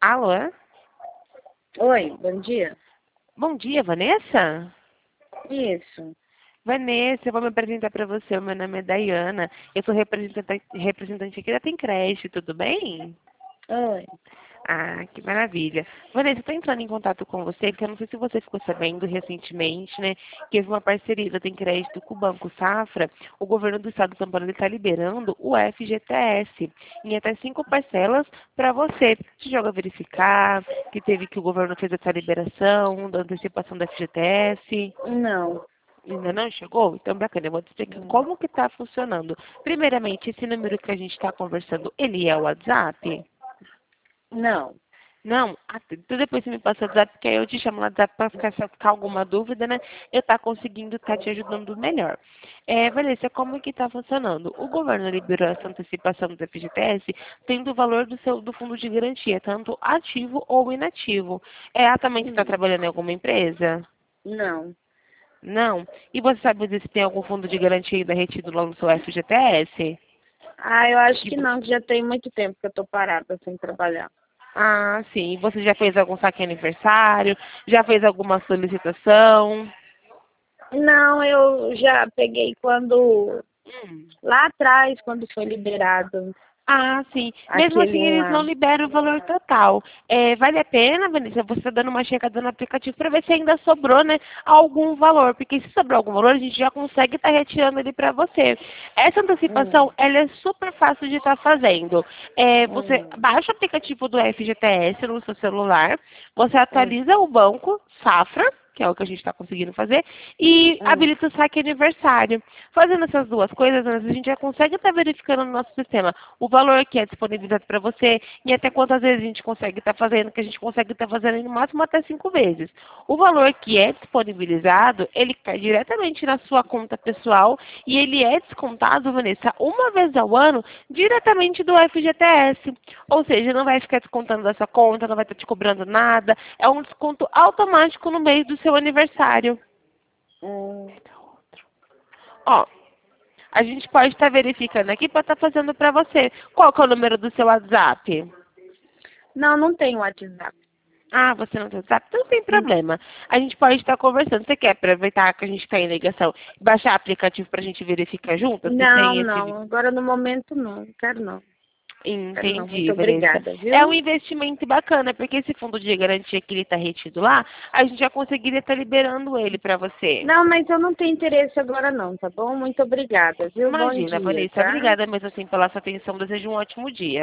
Alô? Oi, bom dia. Bom dia, Vanessa? Isso. Vanessa, eu vou me apresentar para você. O meu nome é Dayana. Eu sou representante aqui da Tencreche, tudo bem? Oi. Ah, que maravilha. Vanessa, eu estou entrando em contato com você, porque eu não sei se você ficou sabendo recentemente, né, que houve uma parceria da Tencrédito com o Banco Safra. O governo do estado de São Paulo está liberando o FGTS em até 5 parcelas para você. Você joga verificar que o governo fez essa liberação da antecipação do FGTS? Não. Ainda não chegou? Então, bacana, eu vou te explicar Hum. como que está funcionando. Primeiramente, esse número que a gente está conversando, ele é o WhatsApp? Não. Não? Ah, então depois você me passa o WhatsApp, porque aí eu te chamo no WhatsApp para ficar, se ficar alguma dúvida, né? Eu tá conseguindo estar te ajudando melhor. Vanessa, como que está funcionando? O governo liberou essa antecipação do FGTS tendo o valor do fundo de garantia, tanto ativo ou inativo. Atualmente está Hum. trabalhando em alguma empresa? Não. Não. E você sabe dizer se tem algum fundo de garantia ainda retido lá no seu FGTS? Ah, eu acho Que que vo- não, que já tem muito tempo que eu tô parada sem trabalhar. Ah, sim. Você já fez algum saque aniversário? Já fez alguma solicitação? Não, eu já peguei quando, Hum. lá atrás, quando foi liberado Ah, sim. Mesmo assim, aquele eles não lá. liberam o valor total. Vale a pena, Vanessa, você dando uma checada no aplicativo para ver se ainda sobrou, né, algum valor. Porque se sobrou algum valor, a gente já consegue estar retirando ele para você. Essa antecipação, Hum. ela é super fácil de estar fazendo. Você Hum. baixa o aplicativo do FGTS no seu celular, você Hum. atualiza o banco Safra, que é o que a gente está conseguindo fazer, e Hum. habilita o saque aniversário. Fazendo essas duas coisas, a gente já consegue estar verificando no nosso sistema o valor que é disponibilizado para você e até quantas vezes a gente consegue estar fazendo, que a gente consegue estar fazendo no máximo até 5 vezes. O valor que é disponibilizado, ele cai diretamente na sua conta pessoal e ele é descontado, Vanessa, uma vez ao ano, diretamente do FGTS. Ou seja, não vai ficar descontando da sua conta, não vai estar te cobrando nada, é um desconto automático no mês do seu aniversário. Hum. Ó, a gente pode estar verificando aqui para estar fazendo para você. Qual que é o número do seu WhatsApp? Não, não tem WhatsApp. Ah, você não tem WhatsApp? Então não tem problema. A gente pode estar conversando. Você quer aproveitar que a gente está em ligação e baixar o aplicativo para a gente verificar juntas se Não, tem não. esse... Agora no momento não. Quero não. Quero não. Entendi, Muito Vanessa. obrigada, É um viu? investimento bacana, porque esse fundo de garantia que ele está retido lá, a gente já conseguiria estar liberando ele para você. Não, mas eu não tenho interesse agora não, tá bom? Muito obrigada, viu? Bom Imagina, dia, Vanessa. tá? Obrigada mesmo assim pela sua atenção. Desejo um ótimo dia.